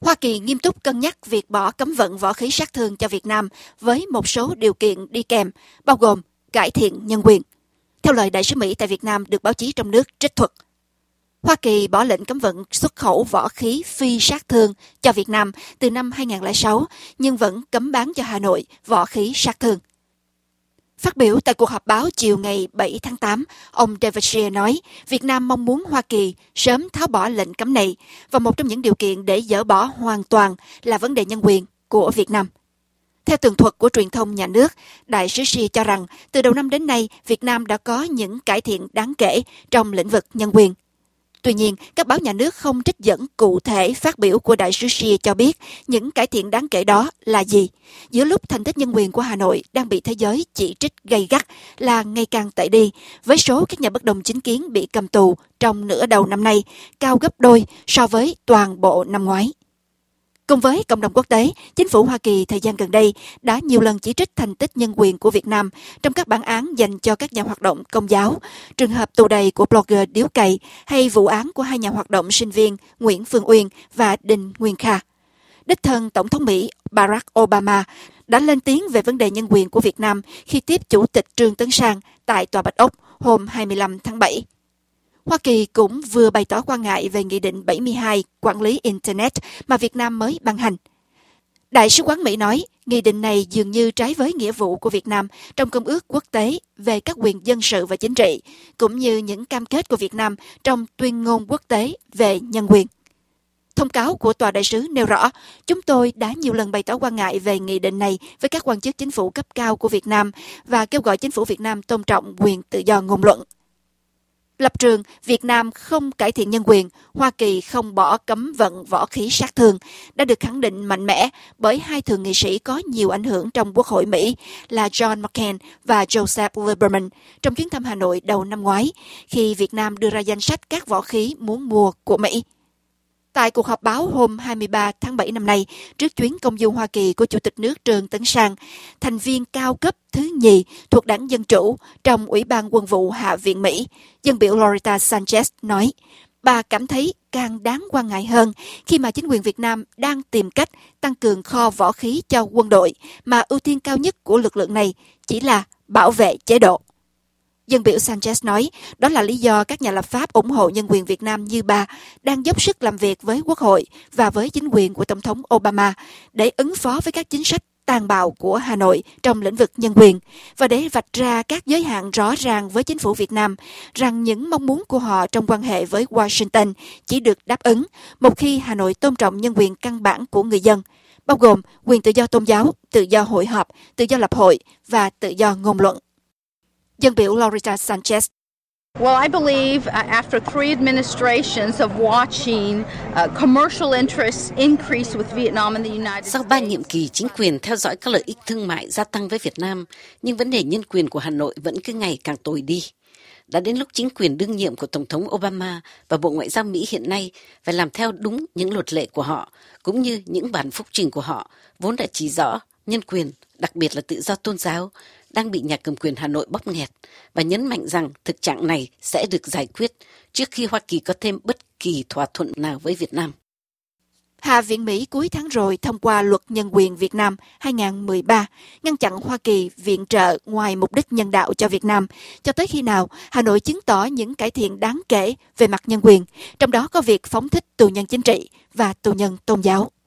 Hoa Kỳ nghiêm túc cân nhắc việc bỏ cấm vận võ khí sát thương cho Việt Nam với một số điều kiện đi kèm, bao gồm cải thiện nhân quyền. Theo lời đại sứ Mỹ tại Việt Nam được báo chí trong nước trích thuật, Hoa Kỳ bỏ lệnh cấm vận xuất khẩu võ khí phi sát thương cho Việt Nam từ năm 2006, nhưng vẫn cấm bán cho Hà Nội võ khí sát thương. Phát biểu tại cuộc họp báo chiều ngày 7 tháng 8, ông David Scheer nói Việt Nam mong muốn Hoa Kỳ sớm tháo bỏ lệnh cấm này, và một trong những điều kiện để dỡ bỏ hoàn toàn là vấn đề nhân quyền của Việt Nam. Theo tường thuật của truyền thông nhà nước, đại sứ Scheer cho rằng từ đầu năm đến nay, Việt Nam đã có những cải thiện đáng kể trong lĩnh vực nhân quyền. Tuy nhiên, các báo nhà nước không trích dẫn cụ thể phát biểu của đại sứ Scheer cho biết những cải thiện đáng kể đó là gì, giữa lúc thành tích nhân quyền của Hà Nội đang bị thế giới chỉ trích gay gắt là ngày càng tệ đi, với số các nhà bất đồng chính kiến bị cầm tù trong nửa đầu năm nay cao gấp đôi so với toàn bộ năm ngoái. Cùng với cộng đồng quốc tế, chính phủ Hoa Kỳ thời gian gần đây đã nhiều lần chỉ trích thành tích nhân quyền của Việt Nam trong các bản án dành cho các nhà hoạt động công giáo, trường hợp tù đầy của blogger điếu cày hay vụ án của hai nhà hoạt động sinh viên Nguyễn Phương Uyên và Đinh Nguyên Kha. Đích thân Tổng thống Mỹ Barack Obama đã lên tiếng về vấn đề nhân quyền của Việt Nam khi tiếp Chủ tịch Trương Tấn Sang tại Tòa Bạch Ốc hôm 25 tháng 7. Hoa Kỳ cũng vừa bày tỏ quan ngại về Nghị định 72 quản lý Internet mà Việt Nam mới ban hành. Đại sứ quán Mỹ nói, nghị định này dường như trái với nghĩa vụ của Việt Nam trong Công ước Quốc tế về các quyền dân sự và chính trị, cũng như những cam kết của Việt Nam trong tuyên ngôn quốc tế về nhân quyền. Thông cáo của tòa đại sứ nêu rõ, chúng tôi đã nhiều lần bày tỏ quan ngại về nghị định này với các quan chức chính phủ cấp cao của Việt Nam và kêu gọi chính phủ Việt Nam tôn trọng quyền tự do ngôn luận. Lập trường Việt Nam không cải thiện nhân quyền, Hoa Kỳ không bỏ cấm vận võ khí sát thương đã được khẳng định mạnh mẽ bởi hai thượng nghị sĩ có nhiều ảnh hưởng trong Quốc hội Mỹ là John McCain và Joseph Lieberman trong chuyến thăm Hà Nội đầu năm ngoái, khi Việt Nam đưa ra danh sách các võ khí muốn mua của Mỹ. Tại cuộc họp báo hôm 23 tháng 7 năm nay, trước chuyến công du Hoa Kỳ của Chủ tịch nước Trương Tấn Sang, thành viên cao cấp thứ nhì thuộc Đảng Dân Chủ trong Ủy ban Quân vụ Hạ viện Mỹ, dân biểu Loretta Sanchez nói, bà cảm thấy càng đáng quan ngại hơn khi mà chính quyền Việt Nam đang tìm cách tăng cường kho võ khí cho quân đội, mà ưu tiên cao nhất của lực lượng này chỉ là bảo vệ chế độ. Dân biểu Sanchez nói, đó là lý do các nhà lập pháp ủng hộ nhân quyền Việt Nam như bà đang dốc sức làm việc với Quốc hội và với chính quyền của Tổng thống Obama để ứng phó với các chính sách tàn bạo của Hà Nội trong lĩnh vực nhân quyền và để vạch ra các giới hạn rõ ràng với chính phủ Việt Nam rằng những mong muốn của họ trong quan hệ với Washington chỉ được đáp ứng một khi Hà Nội tôn trọng nhân quyền căn bản của người dân, bao gồm quyền tự do tôn giáo, tự do hội họp, tự do lập hội và tự do ngôn luận. Dân biểu Loretta Sanchez. Well, I believe after three administrations of watching commercial interests increase with Vietnam and the United States. Sau 3 nhiệm kỳ chính quyền theo dõi các lợi ích thương mại gia tăng với Việt Nam, nhưng vấn đề nhân quyền của Hà Nội vẫn cứ ngày càng tồi đi. Đã đến lúc chính quyền đương nhiệm của Tổng thống Obama và Bộ Ngoại giao Mỹ hiện nay phải làm theo đúng những luật lệ của họ, cũng như những bản phúc trình của họ, vốn đã chỉ rõ nhân quyền, đặc biệt là tự do tôn giáo, đang bị nhà cầm quyền Hà Nội bóp nghẹt, và nhấn mạnh rằng thực trạng này sẽ được giải quyết trước khi Hoa Kỳ có thêm bất kỳ thỏa thuận nào với Việt Nam. Hạ viện Mỹ cuối tháng rồi thông qua Luật Nhân quyền Việt Nam 2013, ngăn chặn Hoa Kỳ viện trợ ngoài mục đích nhân đạo cho Việt Nam, cho tới khi nào Hà Nội chứng tỏ những cải thiện đáng kể về mặt nhân quyền, trong đó có việc phóng thích tù nhân chính trị và tù nhân tôn giáo.